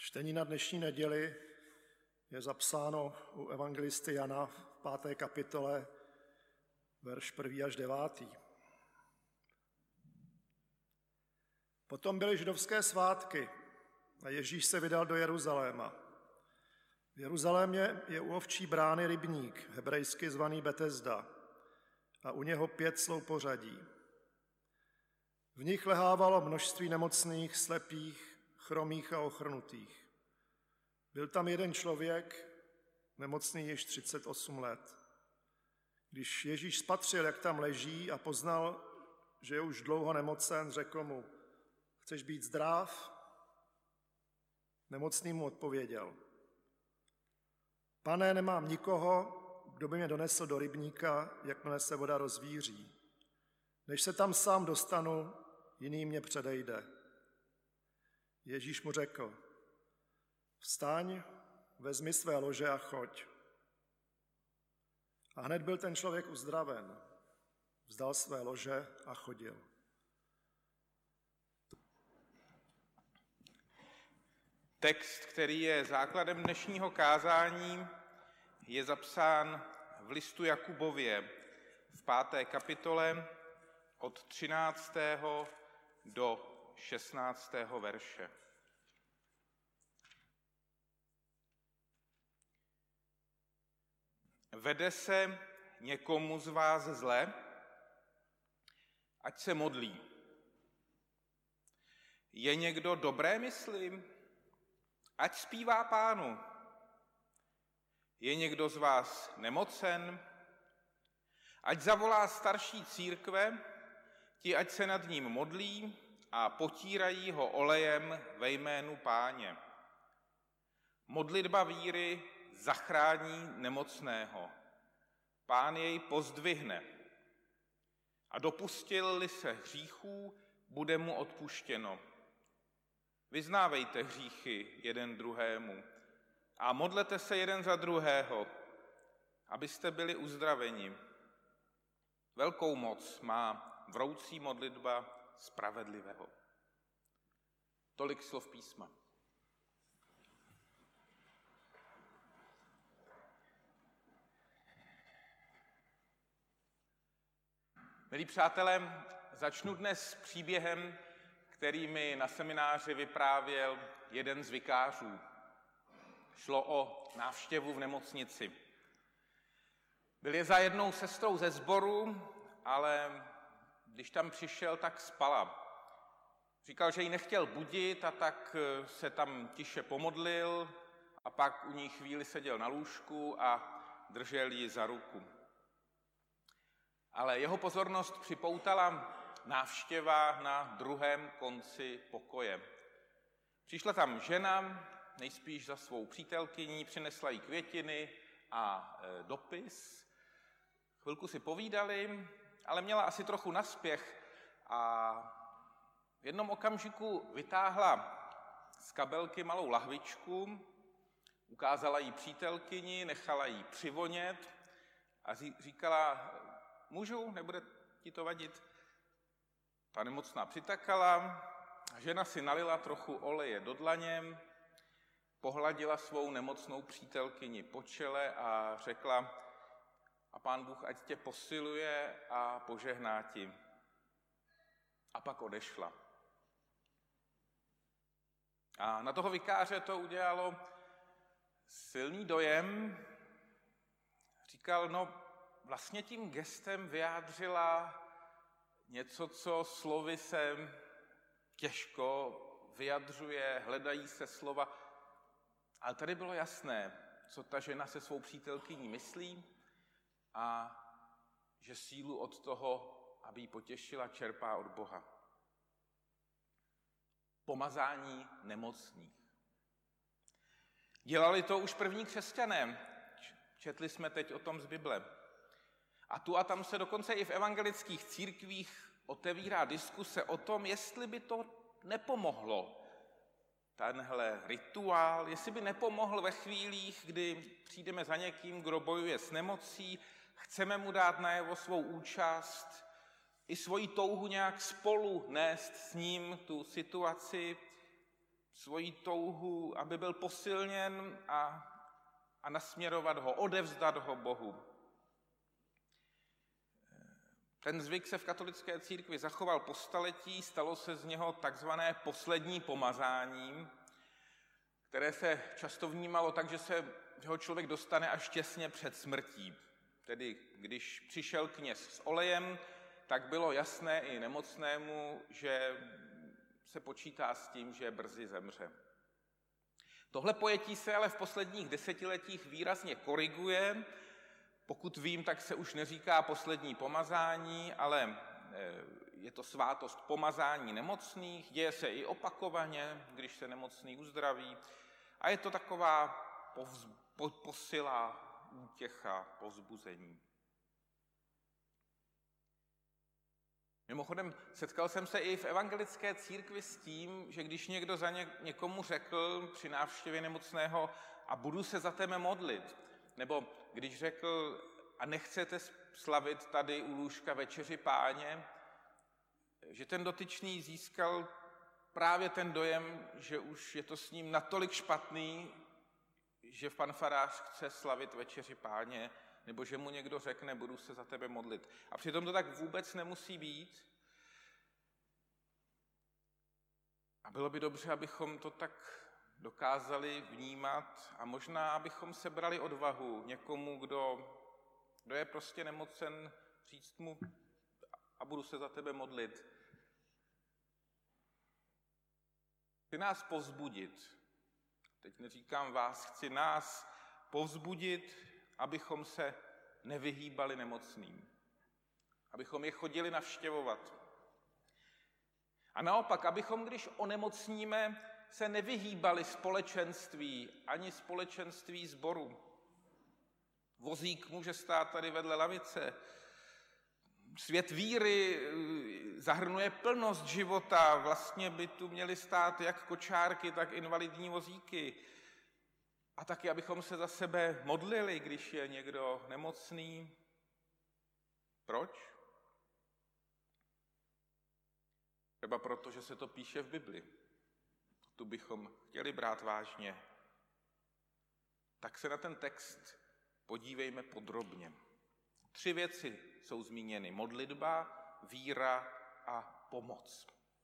Čtení na dnešní neděli je zapsáno u evangelisty Jana v 5. kapitole, verš 1. až 9. Potom byly židovské svátky a Ježíš se vydal do Jeruzaléma. V Jeruzalémě je u ovčí brány rybník, hebrejsky zvaný Betesda, a u něho 5 sloupořadí. V nich lehávalo množství nemocných, slepých, chromých a ochrnutých. Byl tam jeden člověk, nemocný již 38 let. Když Ježíš spatřil, jak tam leží a poznal, že je už dlouho nemocen, řekl mu: Chceš být zdrav? Nemocný mu odpověděl: Pane, nemám nikoho, kdo by mě donesl do rybníka, jakmile se voda rozvíří. Než se tam sám dostanu, jiný mě předejde. Ježíš mu řekl: Vstaň, vezmi své lože a choď. A hned byl ten člověk uzdraven. Vzdal své lože a chodil. Text, který je základem dnešního kázání, je zapsán v listu Jakubově v 5. kapitole od 13. do 16. verše. Vede se někomu z vás zle, ať se modlí. Je někdo dobré mysli, ať zpívá Pánu. Je někdo z vás nemocen, ať zavolá starší církve, ti ať se nad ním modlí a potírají ho olejem ve jménu Páně. Modlitba víry zachrání nemocného. Pán jej pozdvihne. A dopustil-li se hříchů, bude mu odpuštěno. Vyznávejte hříchy jeden druhému a modlete se jeden za druhého, abyste byli uzdraveni. Velkou moc má vroucí modlitba spravedlivého. Tolik slov písma. Milí přátelé, začnu dnes příběhem, který mi na semináři vyprávěl jeden z vikářů. Šlo o návštěvu v nemocnici. Byl je za jednou sestrou ze sboru, ale když tam přišel, tak spala. Říkal, že ji nechtěl budit, a tak se tam tiše pomodlil a pak u ní chvíli seděl na lůžku a držel ji za ruku. Ale jeho pozornost připoutala návštěva na druhém konci pokoje. Přišla tam žena, nejspíš za svou přítelkyní, přinesla jí květiny a dopis. Chvilku si povídali, ale měla asi trochu naspěch a v jednom okamžiku vytáhla z kabelky malou lahvičku, ukázala jí přítelkyni, nechala jí přivonět a říkala: Můžu, nebude ti to vadit? Ta nemocná přitakala, žena si nalila trochu oleje do dlaně, pohladila svou nemocnou přítelkyni po čele a řekla: A Pán Bůh ať tě posiluje a požehná ti. A pak odešla. A na toho vikáře to udělalo silný dojem. Říkal: No, vlastně tím gestem vyjádřila něco, co slovy se těžko vyjadřuje, hledají se slova. Ale tady bylo jasné, co ta žena se svou přítelkyní myslí a že sílu od toho, aby ji potěšila, čerpá od Boha. Pomazání nemocných. Dělali to už první křesťané. Četli jsme teď o tom z Bible. A tu a tam se dokonce i v evangelických církvích otevírá diskuse o tom, jestli by to nepomohlo, tenhle rituál, jestli by nepomohl ve chvílích, kdy přijdeme za někým, kdo bojuje s nemocí, chceme mu dát najevo svou účast, i svoji touhu nějak spolu nést s ním tu situaci, svoji touhu, aby byl posilněn a nasměrovat ho, odevzdat ho Bohu. Ten zvyk se v katolické církvi zachoval po staletí, stalo se z něho takzvané poslední pomazání, které se často vnímalo tak, že ho člověk dostane až těsně před smrtí. Tedy když přišel kněz s olejem, tak bylo jasné i nemocnému, že se počítá s tím, že brzy zemře. Tohle pojetí se ale v posledních desetiletích výrazně koriguje. Pokud vím, tak se už neříká poslední pomazání, ale je to svátost pomazání nemocných, děje se i opakovaně, když se nemocný uzdraví. A je to taková posila, útěcha, povzbuzení. Mimochodem, setkal jsem se i v evangelické církvi s tím, že když někdo za někomu řekl při návštěvě nemocného a budu se za tebe modlit, nebo když řekl a nechcete slavit tady u lůžka večeři Páně, že ten dotyčný získal právě ten dojem, že už je to s ním natolik špatný, že pan farář chce slavit večeři Páně, nebo že mu někdo řekne, budu se za tebe modlit. A přitom to tak vůbec nemusí být. A bylo by dobře, abychom to tak dokázali vnímat a možná, abychom sebrali odvahu někomu, kdo je prostě nemocen, říct mu a budu se za tebe modlit. Chci nás povzbudit. Teď neříkám vás, chci nás povzbudit, abychom se nevyhýbali nemocným. Abychom je chodili navštěvovat. A naopak, abychom, když onemocníme, se nevyhýbali společenství, ani společenství sboru. Vozík může stát tady vedle lavice. Svět víry zahrnuje plnost života. Vlastně by tu měly stát jak kočárky, tak invalidní vozíky. A taky, abychom se za sebe modlili, když je někdo nemocný. Proč? Třeba proto, že se to píše v Bibli. Tu bychom chtěli brát vážně. Tak se na ten text podívejme podrobně. 3 věci jsou zmíněny. Modlitba, víra a pomoc.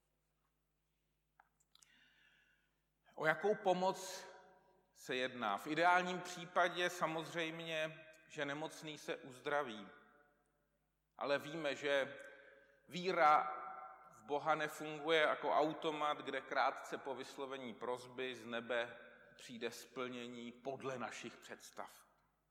O jakou pomoc se jedná? V ideálním případě samozřejmě, že nemocný se uzdraví. Ale víme, že víra v Boha nefunguje jako automat, kde krátce po vyslovení prosby z nebe přijde splnění podle našich představ.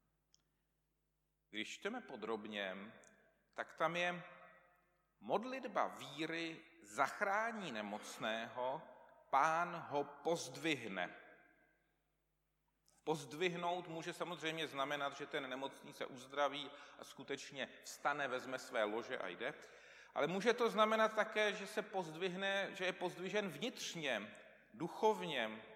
Když čteme podrobně, tak tam je modlitba víry zachrání nemocného, Pán ho pozdvihne. Pozdvihnout může samozřejmě znamenat, že ten nemocný se uzdraví a skutečně vstane, vezme své lože a jde. Ale může to znamenat také, že se pozdvihne, že je pozdvižen vnitřně, duchovně.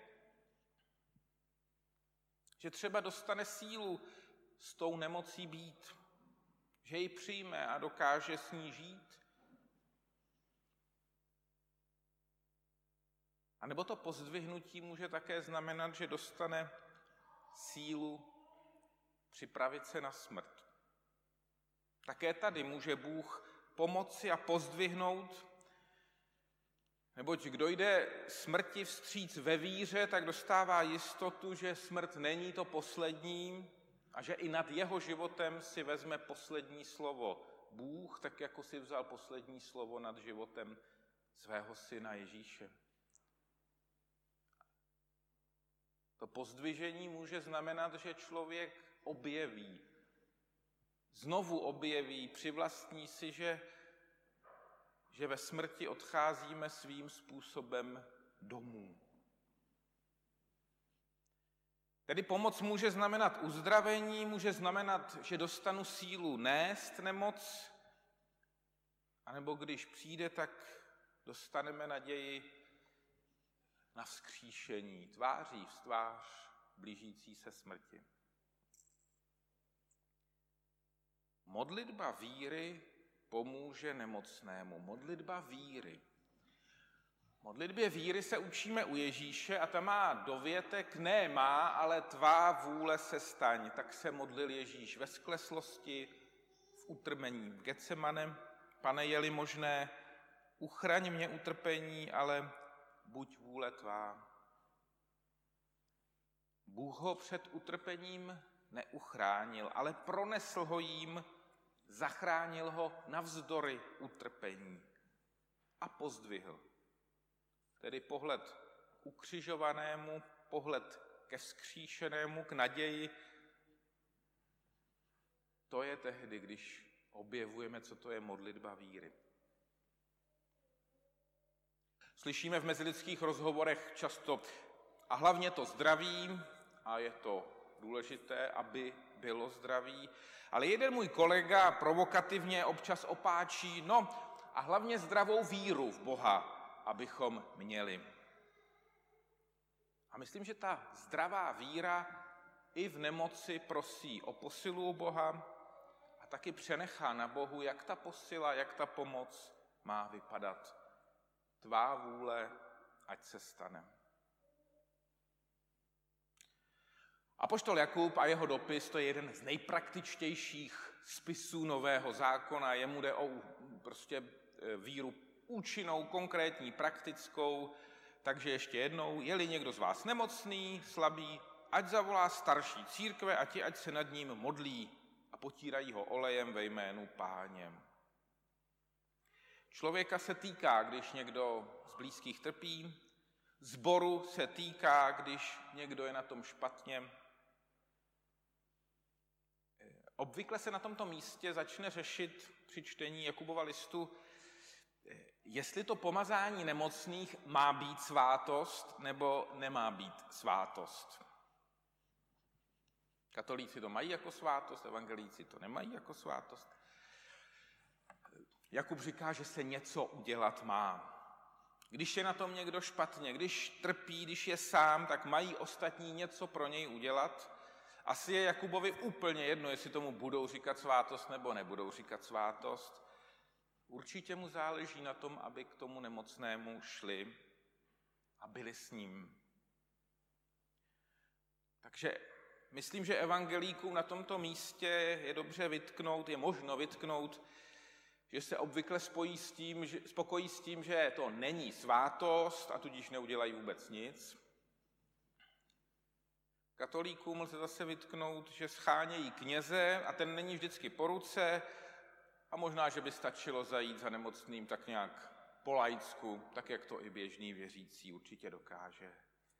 Že třeba dostane sílu s tou nemocí být. Že ji přijme a dokáže s ní žít. A nebo to pozdvihnutí může také znamenat, že dostane sílu připravit se na smrt. Také tady může Bůh pomoci a pozdvihnout, neboť kdo jde smrti vstříc ve víře, tak dostává jistotu, že smrt není to poslední a že i nad jeho životem si vezme poslední slovo Bůh, tak jako si vzal poslední slovo nad životem svého syna Ježíše. To pozdvižení může znamenat, že člověk znovu objeví, přivlastní si, že ve smrti odcházíme svým způsobem domů. Tedy pomoc může znamenat uzdravení, může znamenat, že dostanu sílu nést nemoc, anebo když přijde, tak dostaneme naději na vzkříšení, tváří v tvář blížící se smrti. Modlitba víry pomůže nemocnému. Modlitba víry. modlitbě víry se učíme u Ježíše a ta má dovětek, ne má, ale tvá vůle se staň. Tak se modlil Ježíš ve skleslosti, v utrpení v Getsemanem. Pane, je-li možné, uchraň mě utrpení, ale buď vůle tvá. Bůh ho před utrpením neuchránil, ale pronesl ho jím, zachránil ho navzdory utrpení a pozdvihl. Tedy pohled k ukřižovanému, pohled ke vzkříšenému, k naději. To je tehdy, když objevujeme, co to je modlitba víry. Slyšíme v mezilidských rozhovorech často, a hlavně to zdraví, a je to důležité, aby bylo zdraví, ale jeden můj kolega provokativně občas opáčí, no a hlavně zdravou víru v Boha, abychom měli. A myslím, že ta zdravá víra i v nemoci prosí o posilu Boha a taky přenechá na Bohu, jak ta posila, jak ta pomoc má vypadat. Tvá vůle, ať se stane. Apoštol Jakub a jeho dopis, to je jeden z nejpraktičtějších spisů Nového zákona. Jemu jde o prostě víru účinnou, konkrétní, praktickou. Takže ještě jednou, je-li někdo z vás nemocný, slabý, ať zavolá starší církve a ti, ať se nad ním modlí a potírají ho olejem ve jménu Páně. Člověka se týká, když někdo z blízkých trpí, sboru se týká, když někdo je na tom špatně. Obvykle se na tomto místě začne řešit při čtení Jakubova listu, jestli to pomazání nemocných má být svátost nebo nemá být svátost. Katolíci to mají jako svátost, evangelíci to nemají jako svátost. Jakub říká, že se něco udělat má. Když je na tom někdo špatně, když trpí, když je sám, tak mají ostatní něco pro něj udělat. Asi je Jakubovi úplně jedno, jestli tomu budou říkat svátost nebo nebudou říkat svátost. Určitě mu záleží na tom, aby k tomu nemocnému šli a byli s ním. Takže myslím, že evangelíkům na tomto místě je dobře vytknout, je možno vytknout, že se obvykle spokojí s tím, že to není svátost a tudíž neudělají vůbec nic. Katolíkům lze zase vytknout, že schánějí kněze a ten není vždycky po ruce a možná, že by stačilo zajít za nemocným tak nějak po laicku, tak jak to i běžný věřící určitě dokáže.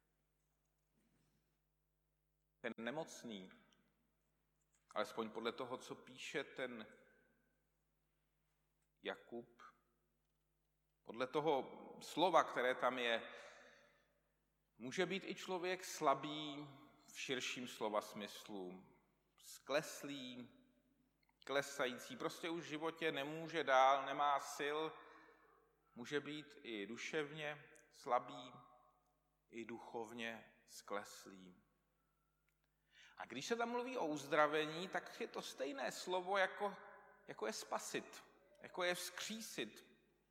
Ten nemocný, alespoň podle toho, co píše ten Jakub, podle toho slova, které tam je, může být i člověk slabý v širším slova smyslu, skleslý, klesající, prostě už v životě nemůže dál, nemá sil, může být i duševně slabý, i duchovně skleslý. A když se tam mluví o uzdravení, tak je to stejné slovo, jako je spasit, jako je vzkřísit.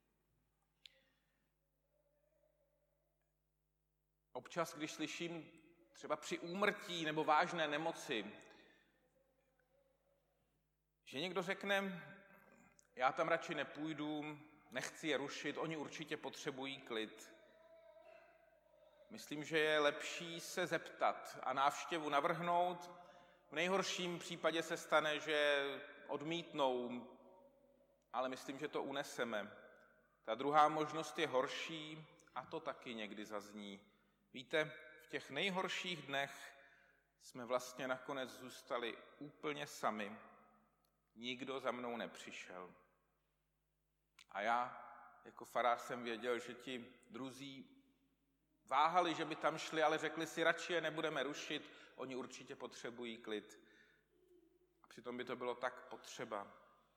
Občas, když slyším třeba při úmrtí nebo vážné nemoci, že někdo řekne, já tam radši nepůjdu, nechci je rušit, oni určitě potřebují klid. Myslím, že je lepší se zeptat a návštěvu navrhnout. V nejhorším případě se stane, že odmítnou, ale myslím, že to uneseme. Ta druhá možnost je horší a to taky někdy zazní. Víte, v těch nejhorších dnech jsme vlastně nakonec zůstali úplně sami. Nikdo za mnou nepřišel. A já jako farář jsem věděl, že ti druzí váhali, že by tam šli, ale řekli si, radši je nebudeme rušit, oni určitě potřebují klid. A přitom by to bylo tak potřeba.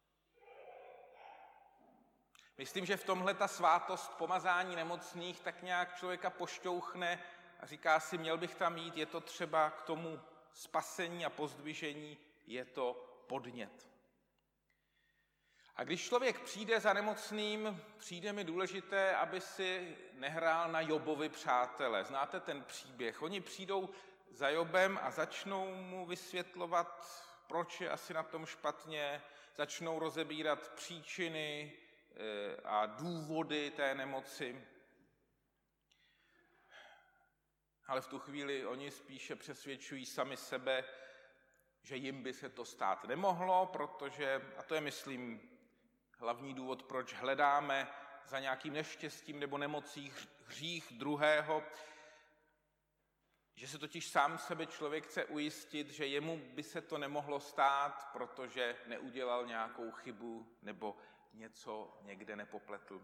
Myslím, že v tomhle ta svátost pomazání nemocných tak nějak člověka pošťouchne a říká si, měl bych tam jít, je to třeba k tomu spasení a pozdvižení, je to podnět. A když člověk přijde za nemocným, přijde mi důležité, aby si nehrál na Jobovi přátele. Znáte ten příběh? Oni přijdou za Jobem a začnou mu vysvětlovat, proč je asi na tom špatně, začnou rozebírat příčiny a důvody té nemoci. Ale v tu chvíli oni spíše přesvědčují sami sebe, že jim by se to stát nemohlo, protože, a to je, myslím, hlavní důvod, proč hledáme za nějakým neštěstím nebo nemocí hřích druhého, že se totiž sám sebe člověk chce ujistit, že jemu by se to nemohlo stát, protože neudělal nějakou chybu nebo něco někde nepopletl.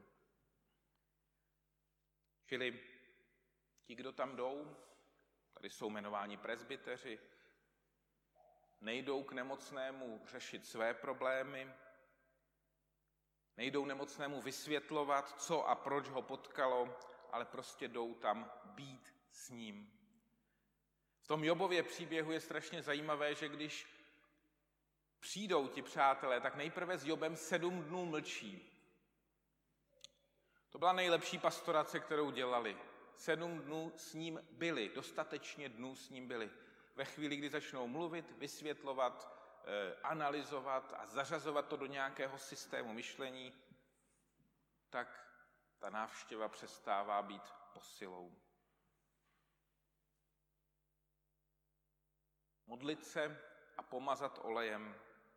Čili ti, kdo tam jdou, tady jsou jmenováni presbyteři, nejdou k nemocnému řešit své problémy, nejdou nemocnému vysvětlovat, co a proč ho potkalo, ale prostě jdou tam být s ním. V tom Jobově příběhu je strašně zajímavé, že když přijdou ti přátelé, tak nejprve s Jobem 7 dnů mlčí. To byla nejlepší pastorace, kterou dělali. 7 dnů s ním byli, dostatečně dnů s ním byli. Ve chvíli, kdy začnou mluvit, vysvětlovat, analyzovat a zařazovat to do nějakého systému myšlení, tak ta návštěva přestává být posilou. Modlit se a pomazat olejem.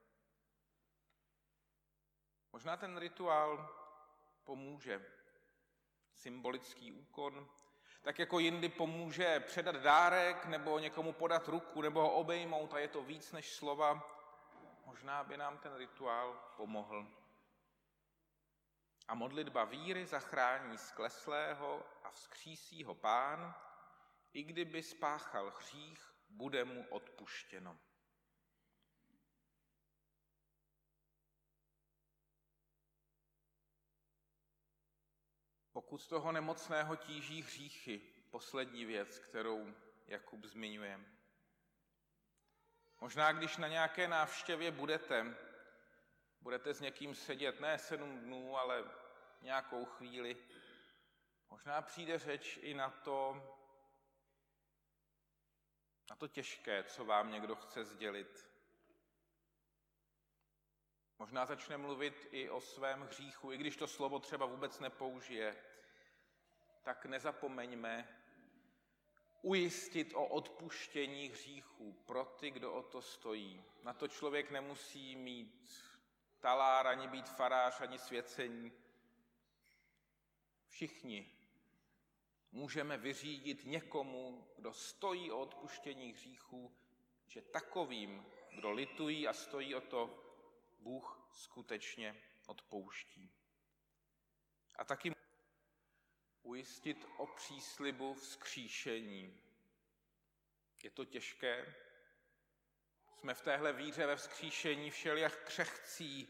Možná ten rituál pomůže. Symbolický úkon. Tak jako jindy pomůže předat dárek nebo někomu podat ruku nebo ho obejmout a je to víc než slova, možná by nám ten rituál pomohl. A modlitba víry zachrání skleslého a vzkřísí ho Pán, i kdyby spáchal hřích, bude mu odpuštěno. Pokud toho nemocného tíží hříchy, poslední věc, kterou Jakub zmiňuje. Možná, když na nějaké návštěvě budete s někým sedět ne 7 dnů, ale nějakou chvíli, možná přijde řeč i na to těžké, co vám někdo chce sdělit. Možná začne mluvit i o svém hříchu, i když to slovo třeba vůbec nepoužije, tak nezapomeňme ujistit o odpuštění hříchů pro ty, kdo o to stojí. Na to člověk nemusí mít talár, ani být farář, ani svěcení. Všichni můžeme vyřídit někomu, kdo stojí o odpuštění hříchů, že takovým, kdo litují a stojí o to, Bůh skutečně odpouští. A taky ujistit o příslibu vzkříšení. Je to těžké. Jsme v téhle víře ve vzkříšení všelijak křehcí,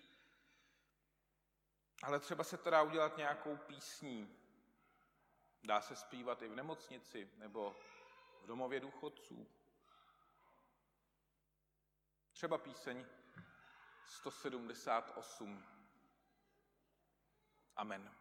ale třeba se to dá udělat nějakou písní. Dá se zpívat i v nemocnici nebo v domově důchodců. Třeba píseň 178. Amen.